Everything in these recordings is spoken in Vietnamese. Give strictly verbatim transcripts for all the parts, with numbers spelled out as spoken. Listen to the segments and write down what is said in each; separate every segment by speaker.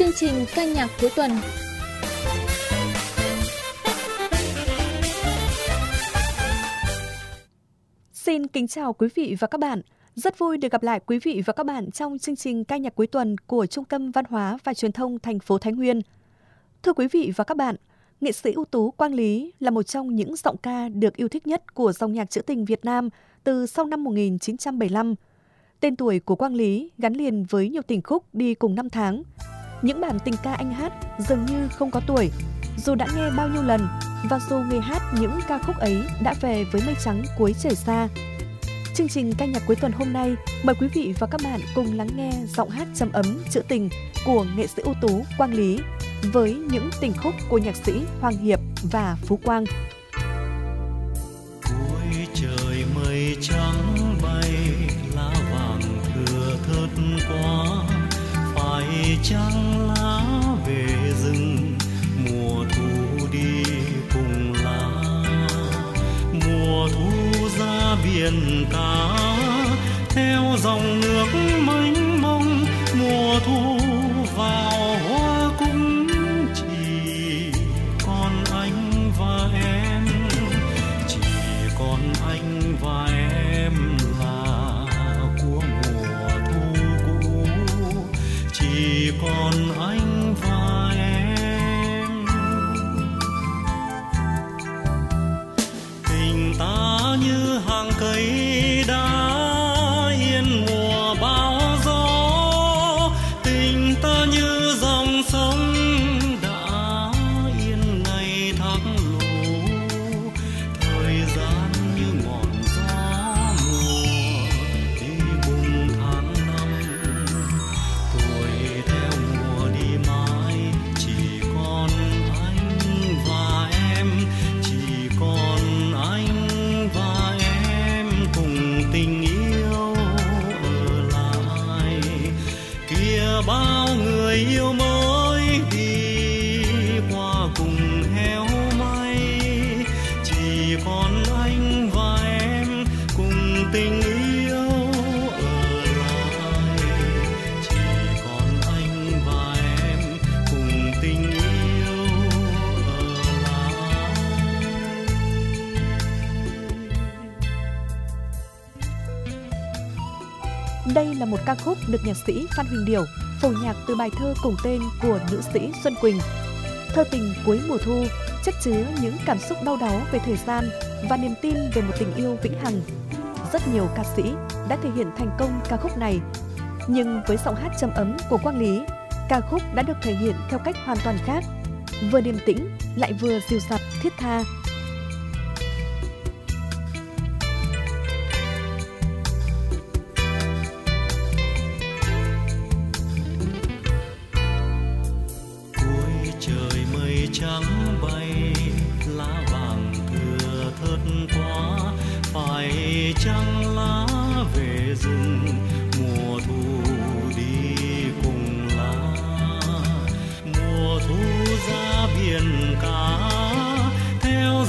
Speaker 1: chương trình ca nhạc cuối tuần.
Speaker 2: Xin kính chào quý vị và các bạn. Rất vui được gặp lại quý vị và các bạn trong chương trình ca nhạc cuối tuần của Trung tâm Văn hóa và Truyền thông thành phố Thái Nguyên. Thưa quý vị và các bạn, nghệ sĩ ưu tú Quang Lý là một trong những giọng ca được yêu thích nhất của dòng nhạc trữ tình Việt Nam từ sau năm một nghìn chín trăm bảy mươi lăm. Tên tuổi của Quang Lý gắn liền với nhiều tình khúc đi cùng năm tháng. Những bản tình ca anh hát dường như không có tuổi, dù đã nghe bao nhiêu lần và dù người hát những ca khúc ấy đã về với mây trắng cuối trời xa. Chương trình ca nhạc cuối tuần hôm nay mời quý vị và các bạn cùng lắng nghe giọng hát trầm ấm trữ tình của nghệ sĩ ưu tú Quang Lý với những tình khúc của nhạc sĩ Hoàng Hiệp và Phú Quang.
Speaker 3: Cuối trời mây trắng bay, lá vàng thưa thớt quá, phải chăng lá về rừng, mùa thu đi cùng lá, mùa thu ra biển cả, theo dòng nước mênh mông, mùa thu vào hoa cũng chỉ còn anh và em, chỉ còn anh và em là của mùa thu cũ, chỉ còn anh và em. Tình ta như hàng cây đá yên mùa bão gió, tình ta như dòng sông đã yên ngày tháng lũ, thời gian như ngọn gió mùa đi cùng tháng năm, tuổi theo mùa đi mãi, chỉ còn anh và em, chỉ còn anh và em cùng tình yêu ở lại. Kia bao người yêu mới đi qua cùng heo may, chỉ còn anh và em cùng tình yêu ở lại, chỉ còn anh và em cùng tình yêu ở lại.
Speaker 2: Đây là một ca khúc được nhạc sĩ Phan Huỳnh Điểu phổ nhạc từ bài thơ cùng tên của nữ sĩ Xuân Quỳnh. Thơ tình cuối mùa thu chất chứa những cảm xúc đau đáu về thời gian và niềm tin về một tình yêu vĩnh hằng. Rất nhiều ca sĩ đã thể hiện thành công ca khúc này, nhưng với giọng hát trầm ấm của Quang Lý, ca khúc đã được thể hiện theo cách hoàn toàn khác, vừa điềm tĩnh lại vừa dịu dặt thiết tha.
Speaker 3: Cuối trời mây trắng bay, lá vàng thưa thớt quá, phải chăng lá về rừng, mùa thu đi cùng lá, mùa thu ra biển cả, theo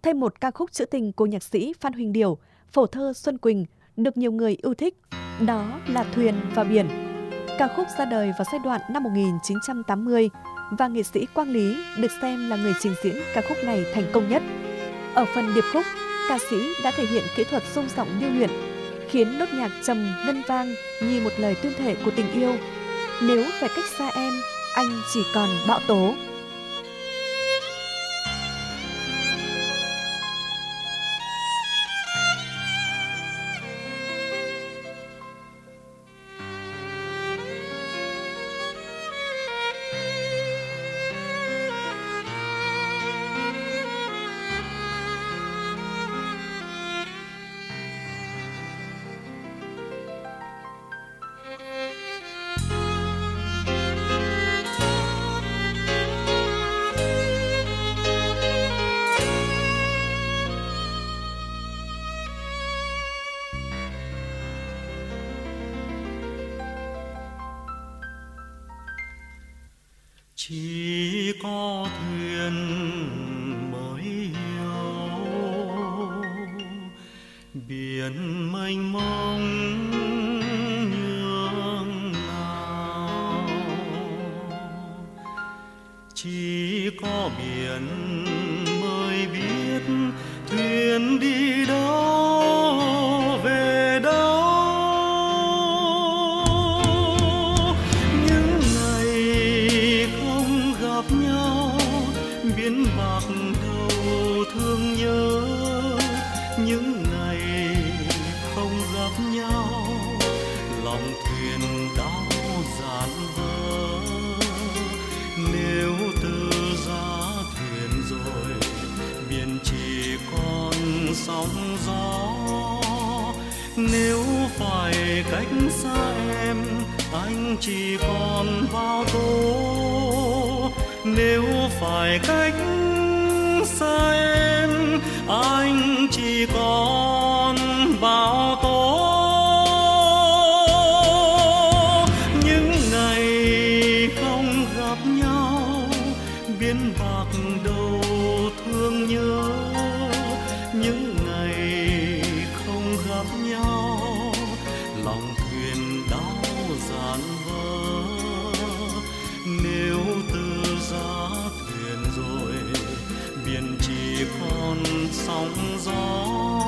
Speaker 2: thêm một ca khúc trữ tình của nhạc sĩ Phan Huỳnh Điểu, phổ thơ Xuân Quỳnh, được nhiều người yêu thích, đó là Thuyền và Biển. Ca khúc ra đời vào giai đoạn năm một nghìn chín trăm tám mươi và nghệ sĩ Quang Lý được xem là người trình diễn ca khúc này thành công nhất. Ở phần điệp khúc, ca sĩ đã thể hiện kỹ thuật rung giọng điêu luyện, khiến nốt nhạc trầm ngân vang như một lời tuyên thệ của tình yêu. Nếu phải cách xa em, anh chỉ còn bão tố.
Speaker 3: Chỉ có thuyền mới hiểu biển mênh mông nhường nào, chỉ có biển mới biết thuyền đi đâu về đâu. Biển bạc đầu thương nhớ, những ngày không gặp nhau, lòng thuyền đau dạt vỡ. Nếu từ giá thuyền rồi, biển chỉ còn sóng gió. Nếu phải cách xa em, anh chỉ còn bao tố. Nếu phải cách xa em, anh chỉ còn bao tố. Những ngày không gặp nhau, biển bạc đầu thương nhớ. Những ngày không gặp nhau, lòng thuyền đau dạt vỡ. Nếu từ giá thuyền rồi, biển chỉ còn sóng gió.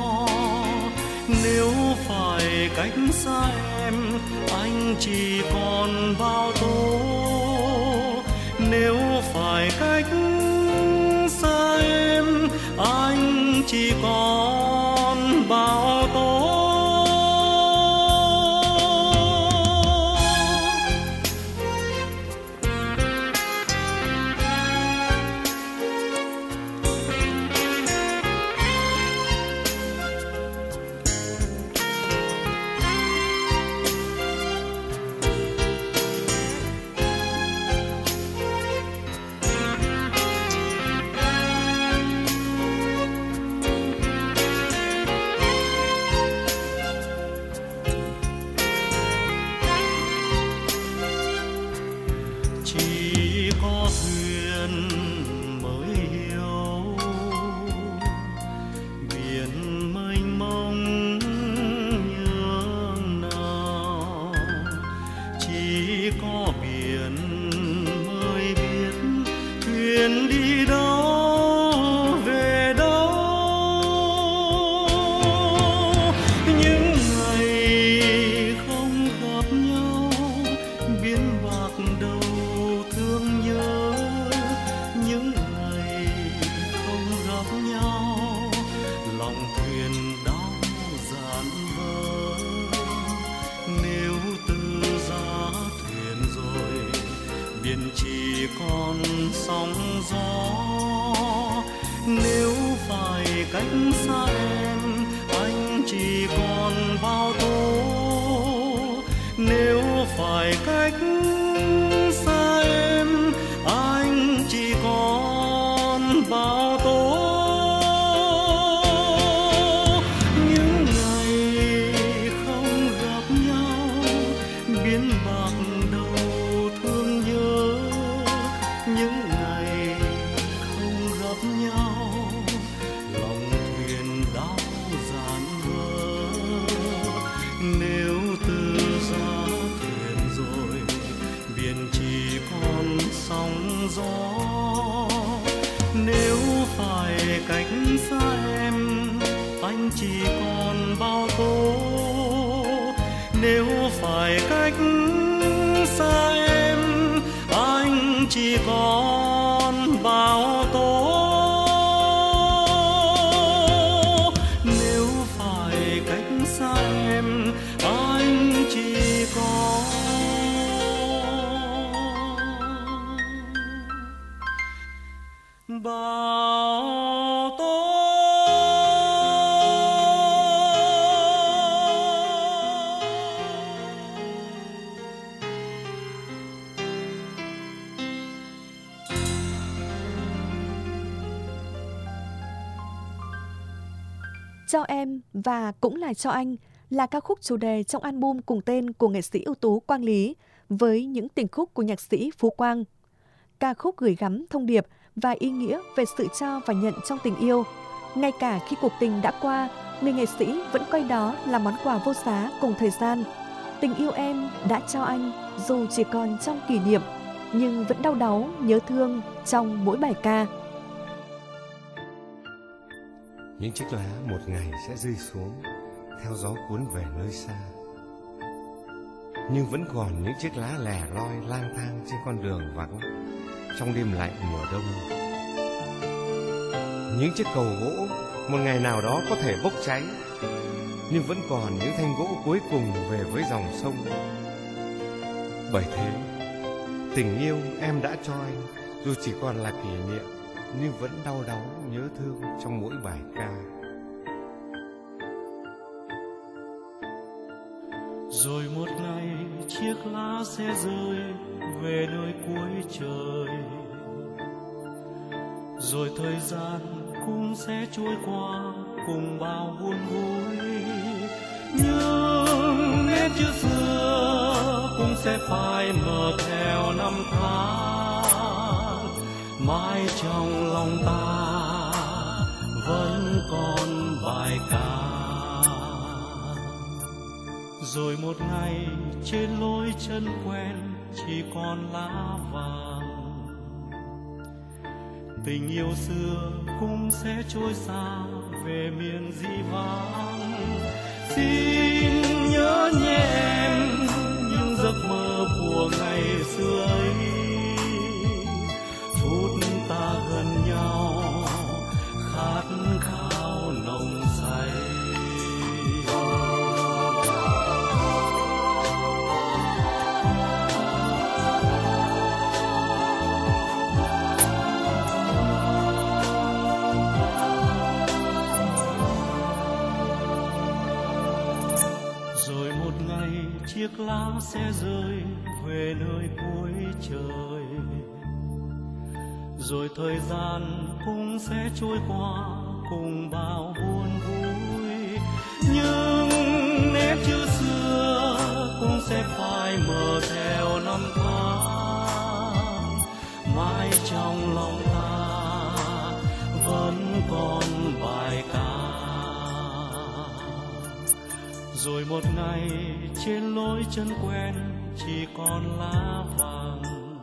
Speaker 3: Nếu phải cách xa em, anh chỉ còn bao tố. Nếu phải cách xa em, anh chỉ còn bao tố. Chỉ có thuyền mới hiểu biển mênh mông nhường nào. Chỉ có biển mới biết thuyền đi đâu về đâu. Những ngày không gặp nhau, biển bạc đầu thương nhớ. Những ngày không gặp nhau, lòng thuyền đau dạt vỡ. Nếu từ giá thuyền rồi, biển chỉ còn sóng gió. Nếu phải cách xa em, anh chỉ còn bao tố. Nếu phải cách xa em, anh chỉ còn bao tố. Những ngày không gặp nhau, biển bạc đầu thương nhớ. Những ngày không gặp nhau, lòng chỉ còn sóng gió. Nếu phải cách xa em, anh chỉ còn bao tố. Nếu phải cách xa em, anh chỉ còn bao tố. Nếu phải cách xa em, anh chỉ còn bao tố.
Speaker 2: Cho em và cũng là cho anh là ca khúc chủ đề trong album cùng tên của nghệ sĩ ưu tú Quang Lý với những tình khúc của nhạc sĩ Phú Quang. Ca khúc gửi gắm thông điệp và ý nghĩa về sự cho và nhận trong tình yêu. Ngay cả khi cuộc tình đã qua, người nghệ sĩ vẫn coi đó là món quà vô giá cùng thời gian. Tình yêu em đã cho anh dù chỉ còn trong kỷ niệm, nhưng vẫn đau đáu nhớ thương trong mỗi bài ca.
Speaker 1: Những chiếc lá một ngày sẽ rơi xuống, theo gió cuốn về nơi xa. Nhưng vẫn còn những chiếc lá lẻ loi lang thang trên con đường vắng trong đêm lạnh mùa đông. Những chiếc cầu gỗ một ngày nào đó có thể bốc cháy, nhưng vẫn còn những thanh gỗ cuối cùng về với dòng sông. Bởi thế, tình yêu em đã cho anh dù chỉ còn là kỷ niệm, nhưng vẫn đau đáu nhớ thương trong mỗi bài ca.
Speaker 3: Rồi một ngày chiếc lá sẽ rơi về nơi cuối trời, rồi thời gian cũng sẽ trôi qua cùng bao buồn vui. Nhưng nét chữ xưa cũng sẽ phai mờ theo năm tháng, mãi trong lòng ta vẫn còn bài ca. Rồi một ngày trên lối chân quen chỉ còn lá vàng, tình yêu xưa cũng sẽ trôi xa về miền dĩ vãng. Xin nhớ nhé em những giấc mơ của ngày xưa ấy, phút ta gần nhau khát khao nồng say. Rồi một ngày chiếc lá sẽ rơi về nơi cuối trời, rồi thời gian cũng sẽ trôi qua cùng bao buồn vui. Nhưng nét chữ xưa cũng sẽ phai mờ theo năm tháng, mãi trong lòng ta vẫn còn bài ca. Rồi một ngày trên lối chân quen chỉ còn lá vàng,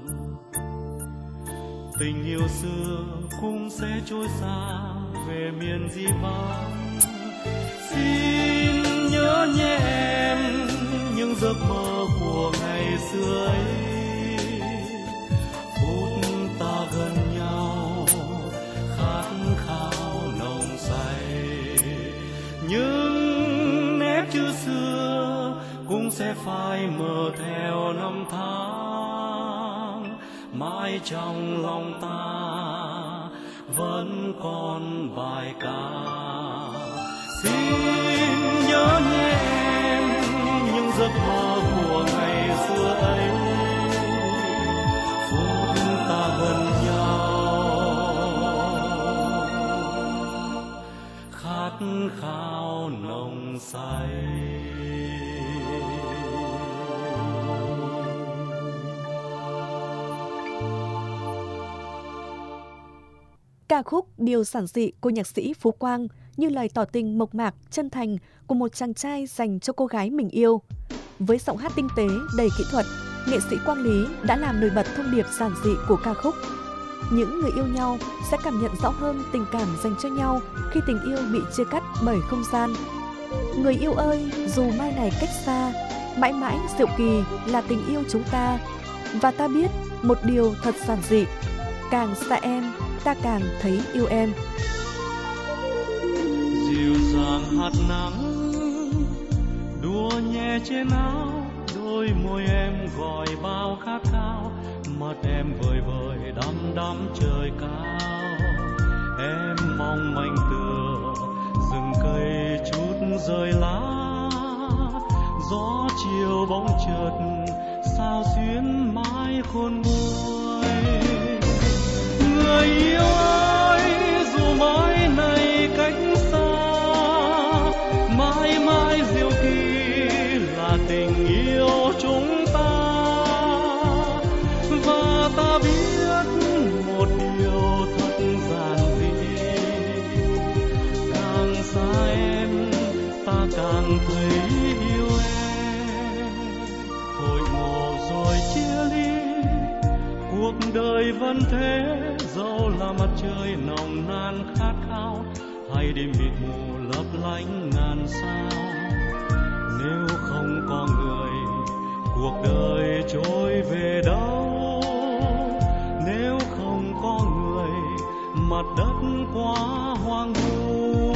Speaker 3: tình yêu xưa cũng sẽ trôi xa về miền dĩ vãng. Xin nhớ nhé em những giấc mơ của ngày xưa ấy, phút ta gần nhau khát khao nồng say. Nhưng nét chữ xưa cũng sẽ phai mờ theo năm tháng, mãi trong lòng ta vẫn còn bài ca. Xin nhớ nhé em những giấc mơ của ngày xưa ấy, phút ta gần nhau khát khao nồng say.
Speaker 2: Ca khúc Điều giản dị của nhạc sĩ Phú Quang như lời tỏ tình mộc mạc, chân thành của một chàng trai dành cho cô gái mình yêu. Với giọng hát tinh tế, đầy kỹ thuật, nghệ sĩ Quang Lý đã làm nổi bật thông điệp giản dị của ca khúc. Những người yêu nhau sẽ cảm nhận rõ hơn tình cảm dành cho nhau khi tình yêu bị chia cắt bởi không gian. Người yêu ơi, dù mai này cách xa, mãi mãi diệu kỳ là tình yêu chúng ta. Và ta biết một điều thật giản dị, càng xa em, ta càng thấy yêu em.
Speaker 3: Dịu dàng hạt nắng đua nhẹ trên áo, đôi môi em gọi bao khát khao, mắt em vời vời đắm đắm trời cao. Em mong manh tựa rừng cây chút rơi lá, gió chiều bóng chợt sao xuyến mãi khôn nguôi. Người yêu ơi, dù mãi này cách xa, mãi mãi diệu kỳ là tình yêu chúng ta. Và ta biết một điều thật giản dị, càng xa em ta càng thấy yêu em. Hội ngộ rồi chia ly, cuộc đời vẫn thế, dẫu là mặt trời nồng nàn khát khao, hay đêm mịt mù lấp lánh ngàn sao. Nếu không có người, cuộc đời trôi về đâu? Nếu không có người, mặt đất quá hoang vu.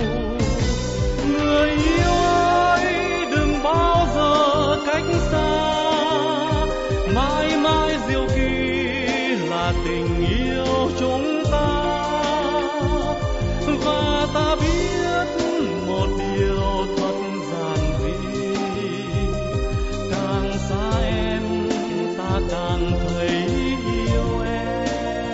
Speaker 3: Người yêu ơi, đừng bao giờ cách xa, mãi mãi diệu kỳ là tình yêu chúng ta. Và ta biết một điều thật giản dị, càng xa em ta càng thấy yêu em.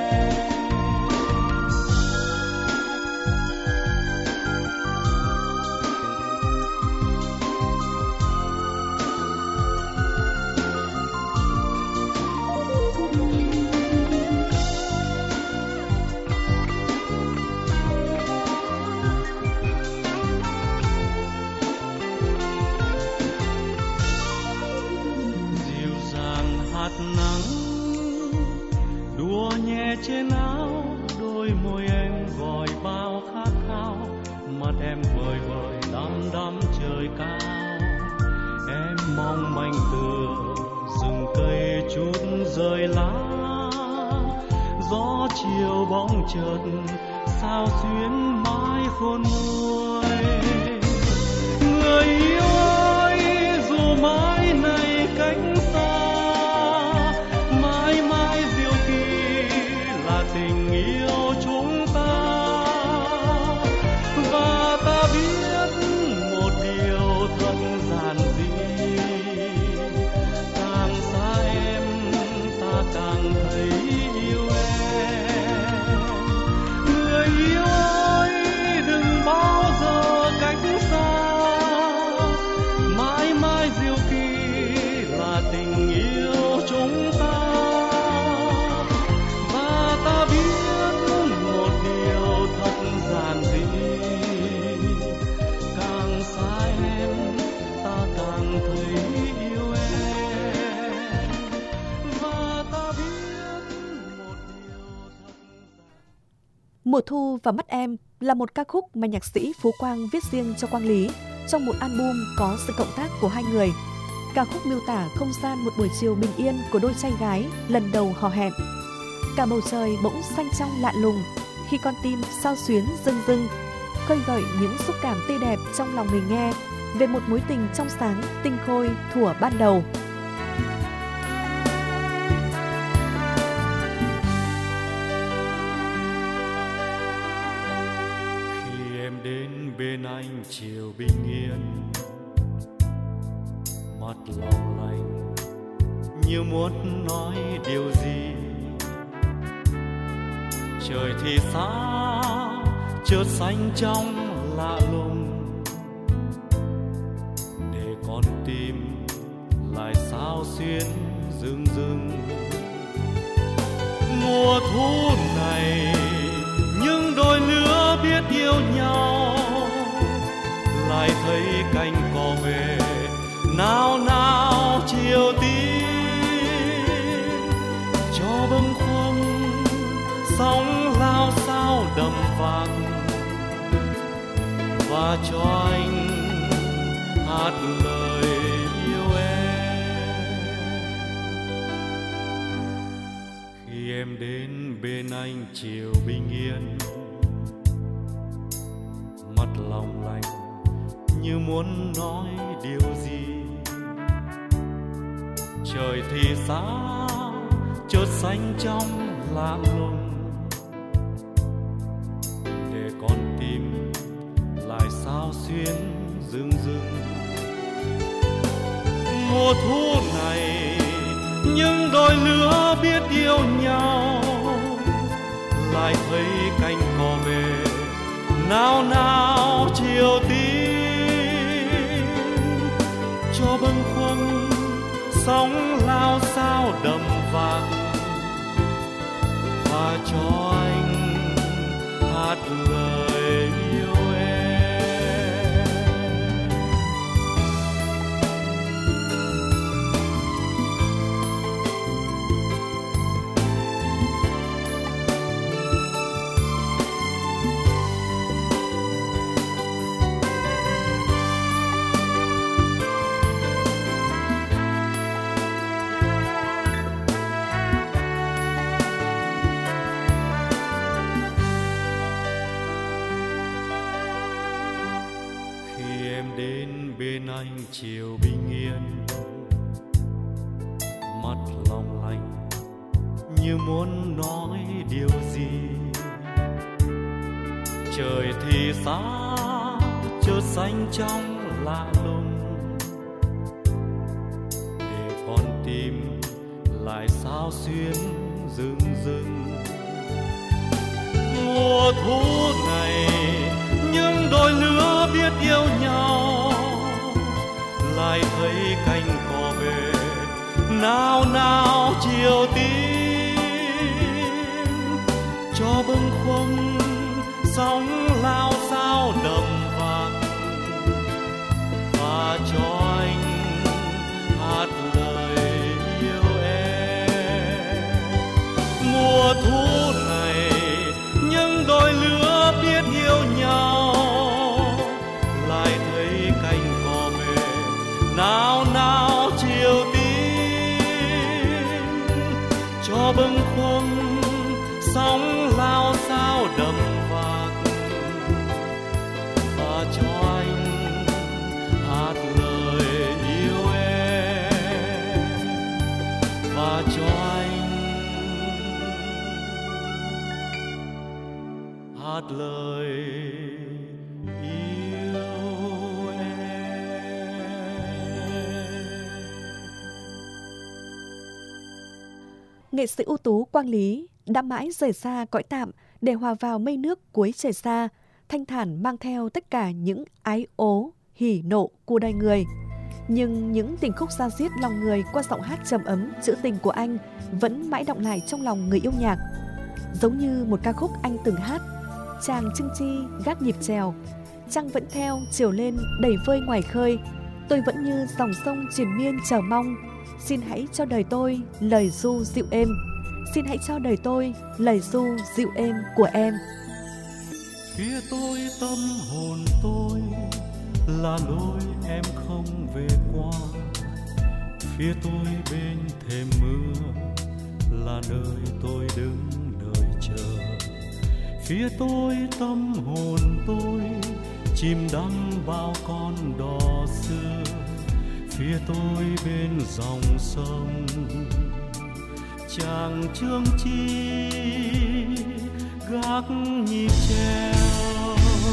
Speaker 3: Trên áo, đôi môi em gọi bao khát khao, mắt em vời vời đắm đắm trời cao. Em mong manh tựa rừng cây chút rơi lá, gió chiều bóng chợt sao xuyến mãi khôn nguôi. Người yêu ơi, dù mãi này cách xa, mãi mãi diệu kỳ tình yêu chúng ta. Và ta biết một điều thật giản dị, càng xa em ta càng thấy yêu em. Người yêu ơi, đừng bao giờ cách xa, mãi mãi diệu kỳ là tình yêu chúng ta. Ta biết một điều thật giản dị, càng xa em ta càng thấy yêu em. Và ta biết một điều thật giản.
Speaker 2: Mùa thu và mắt em là một ca khúc mà nhạc sĩ Phú Quang viết riêng cho Quang Lý trong một album có sự cộng tác của hai người. Ca khúc miêu tả không gian một buổi chiều bình yên của đôi trai gái lần đầu hò hẹn. Cả bầu trời bỗng xanh trong lạ lùng khi con tim sao xuyến rưng rưng, khơi gợi những xúc cảm tươi đẹp trong lòng người nghe về một mối tình trong sáng tinh khôi thuở ban đầu.
Speaker 3: Khi em đến bên anh chiều bình yên, mắt long lanh như muốn nói điều gì. Trời thì xa chợt xanh trong lạ lùng, để con tim lại sao xuyến rưng rưng. Mùa thu này những đôi lứa biết yêu nhau, lại thấy cánh cò về nao nao chiều tím. sóng lao sao đầm vàng, và cho anh hát lời yêu em. Khi em đến bên anh chiều bình yên, mắt long lanh như muốn nói điều gì. Trời thì sao chợt xanh trong lạ lùng, để con tim lại sao xuyên rưng rưng. Mùa thu này những đôi lứa biết yêu nhau, lại thấy cánh cò về nao nao chiều tím. Cho bâng khuâng sóng lao sao đầm vàng, và cho anh hát lời yêu em. Anh chiều bình yên, mắt long lanh như muốn nói điều gì. Trời thì xa chợt xanh trong lạ lùng, để con tim lại sao xuyên rưng rưng. Mùa thu này những đôi lứa biết yêu nhau, lại thấy cánh cò về nao nao chiều tím. Cho bâng khuâng sóng lao sao đầm vàng, và cho anh hát lời yêu em. Mùa thu này những đôi lứa biết yêu nhau, lại thấy cánh cò về nao nao chiều tím. Cho bâng khuâng sóng lao sao đầm vàng, và cho anh hát lời yêu em, và cho anh hát lời yêu em.
Speaker 2: Nghệ sĩ ưu tú Quang Lý đã mãi rời xa cõi tạm để hòa vào mây nước cuối trời xa, thanh thản mang theo tất cả những ái ố, hỉ nộ của đời người. Nhưng những tình khúc da diết lòng người qua giọng hát trầm ấm, trữ tình của anh vẫn mãi đọng lại trong lòng người yêu nhạc. Giống như một ca khúc anh từng hát: chàng chưng chi gác nhịp chèo, trăng vẫn theo chiều lên đầy vơi ngoài khơi, tôi vẫn như dòng sông triền miên chờ mong, xin hãy cho đời tôi lời ru dịu êm, xin hãy cho đời tôi lời ru dịu êm của em.
Speaker 3: Phía tôi tâm hồn tôi là lối em không về qua, phía tôi bên thềm mưa là nơi tôi đứng đợi chờ. Phía tôi tâm hồn tôi chìm đắm bao con đò xưa, phía tôi bên dòng sông chàng chương chi gác nhịp treo.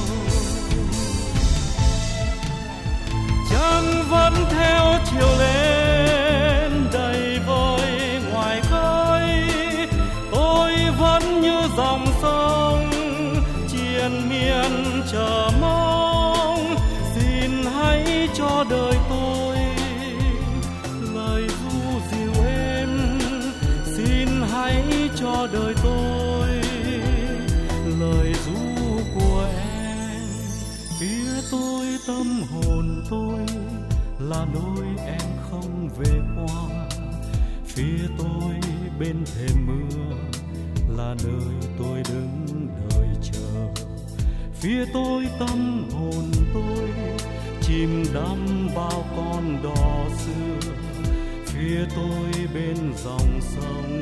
Speaker 3: Trăng vẫn theo chiều lên đầy vơi ngoài khơi, tôi vẫn như dòng sông triền miên chờ mong, xin hãy cho đời tôi lời ru dịu êm, xin hãy cho đời tôi lời ru của em. Phía tôi tâm hồn tôi là lối em không về qua, phía tôi bên thềm mưa là nơi tôi đứng đợi chờ. Phía tôi tâm hồn tôi chìm đắm bao con đò xưa. Phía tôi bên dòng sông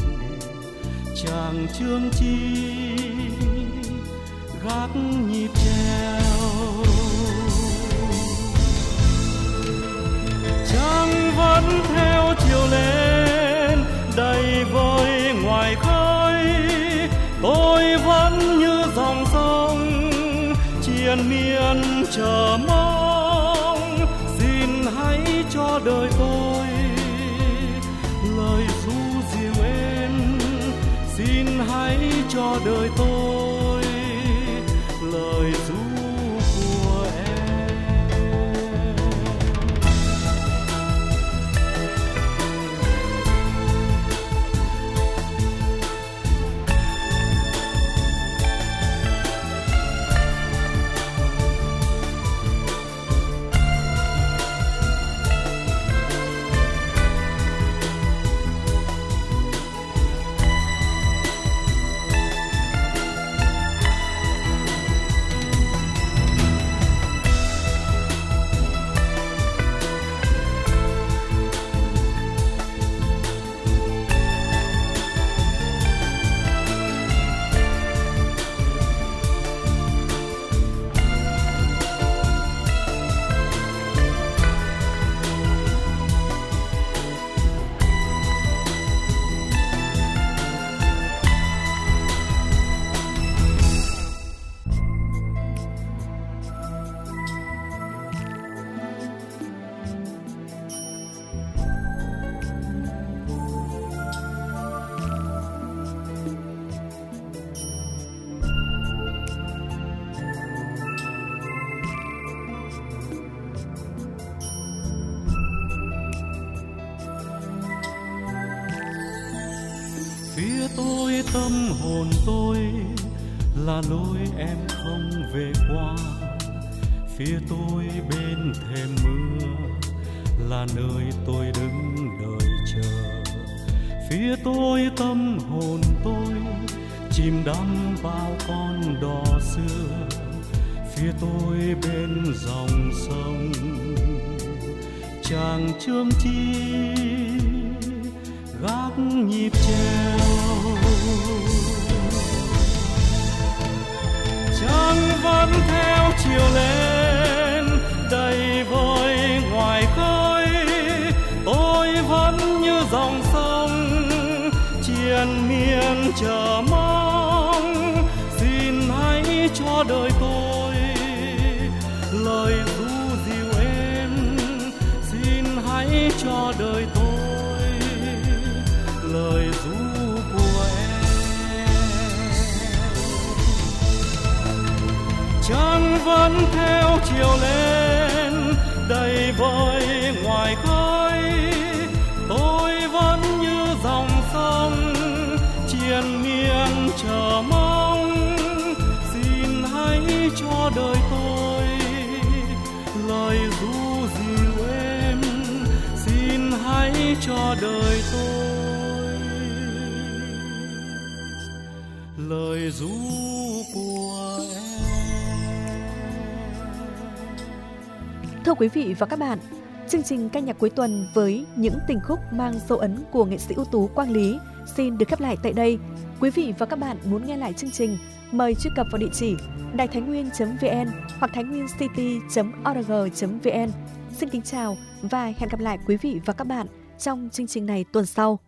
Speaker 3: chàng chương chi gác nhịp treo. Trăng vẫn theo chiều lên đầy vơi ngoài khơi. Tôi vẫn như dòng sông triền miên chờ mong. Xin hãy cho đời tôi lời ru dịu êm. Xin hãy cho đời tôi lời ru của em. Phía tôi tâm hồn tôi là lối em không về qua. Phía tôi bên thềm mưa là nơi tôi đứng đợi chờ. Phía tôi tâm hồn tôi chìm đắm bao con đò xưa. Phía tôi bên dòng sông chàng chương chi gác nhịp treo. Trăng vẫn theo chiều lên đầy vơi ngoài khơi. Tôi vẫn như dòng sông triền miên chờ mong. Xin hãy cho đời tôi lời ru dịu êm. Xin hãy cho đời tôi lời ru của em. Trăng vẫn theo chiều lên đầy vơi ngoài khơi. Tôi vẫn như dòng sông triền miên chờ mong. Xin hãy cho đời tôi lời ru dịu êm. Xin hãy cho đời tôi lời ru của em.
Speaker 2: Thưa quý vị và các bạn, chương trình ca nhạc cuối tuần với những tình khúc mang dấu ấn của nghệ sĩ ưu tú Quang Lý xin được khép lại tại đây. Quý vị và các bạn muốn nghe lại chương trình, mời truy cập vào địa chỉ đài thái nguyên chấm vn hoặc thái nguyên city chấm org chấm vn. Xin kính chào và hẹn gặp lại quý vị và các bạn trong chương trình này tuần sau.